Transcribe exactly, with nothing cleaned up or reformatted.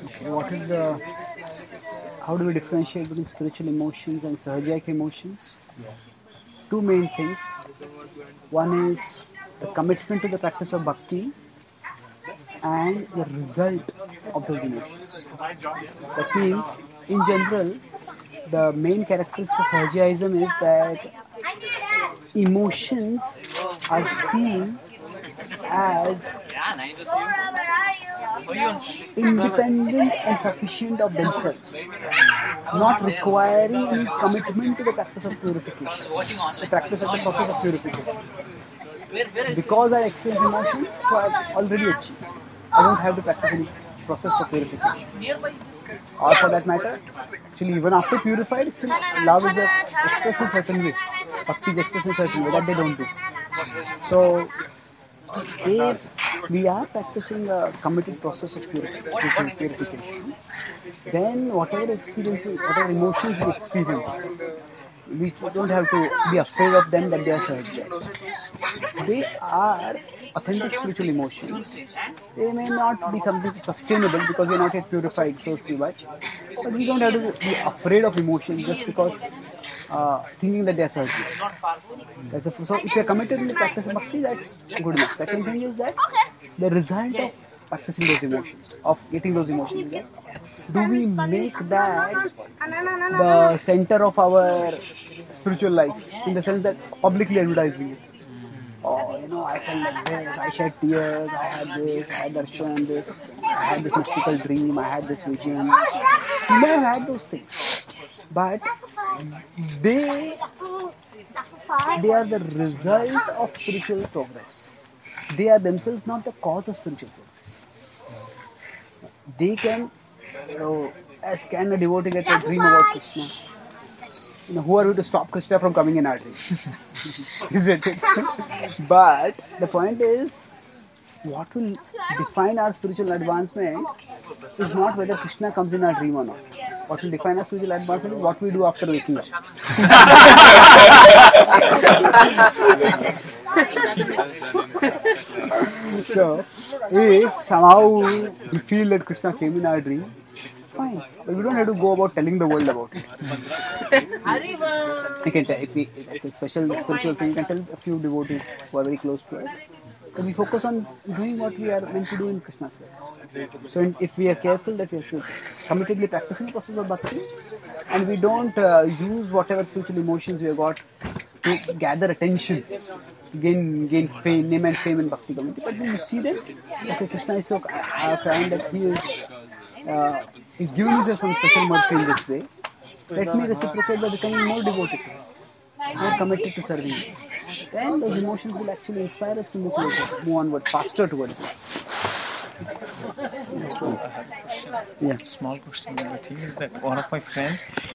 Okay, what is the, how do we differentiate between spiritual emotions and sahajic emotions? Two main things. One is the commitment to the practice of bhakti and the result of those emotions. That means, in general, the main characteristic of Sahajiaism is that emotions are seen as independent and sufficient of themselves, not requiring any commitment to the practice of purification, the practice of the process of purification. Because I experience emotions, so I've already achieved. I don't have to practice any process for purification. Or for that matter, actually even after purified, still love is expressed in certain way. Bhakti is expressed in certain way that they don't do. So if we are practicing a committed process of purification, purification then whatever experiences, whatever emotions we experience, we don't have to be afraid of them that they are subject. They are authentic spiritual emotions. They may not be something sustainable because we are not yet purified so too much. But we don't have to be afraid of emotions just because uh, thinking that they are subject. That's a, so if you are committed in the practice of bhakti, that's good enough. Second thing is that the result of practicing those emotions, of getting those emotions, is do we make that the center of our spiritual life, in the sense that publicly advertising it? Oh, you know, I felt like this, I shed tears, I had this, I had darshan, this, I had this mystical dream, I had this vision. You may have had those things, but they they are the result of spiritual progress. They are themselves not the cause of spiritual progress. They can, you know, as can a devotee get a dream about Krishna? You know, who are we to stop Krishna from coming in our dream? Isn't it? But the point is, what will define our spiritual advancement is not whether Krishna comes in our dream or not. What will define our spiritual advancement is what we do after waking up. So, if somehow we feel that Krishna came in our dream, fine. But we don't have to go about telling the world about it. We can tell, if we, it's a special spiritual thing, we can tell a few devotees who are very close to us. But we focus on doing what we are meant to do in Krishna's service. So in, if we are careful that we are committedly practicing the process of bhakti, and we don't uh, use whatever spiritual emotions we have got to gather attention, gain gain fame, name and fame in bhakti community, but when you see them, okay, Krishna is so kind that he is uh, he's giving me some special mercy in this way. Let me reciprocate by becoming more devoted to him, more committed to serving him. Then those emotions will actually inspire us to move towards it, move onwards, faster towards it. Yeah. Small question. The thing is that one of my friends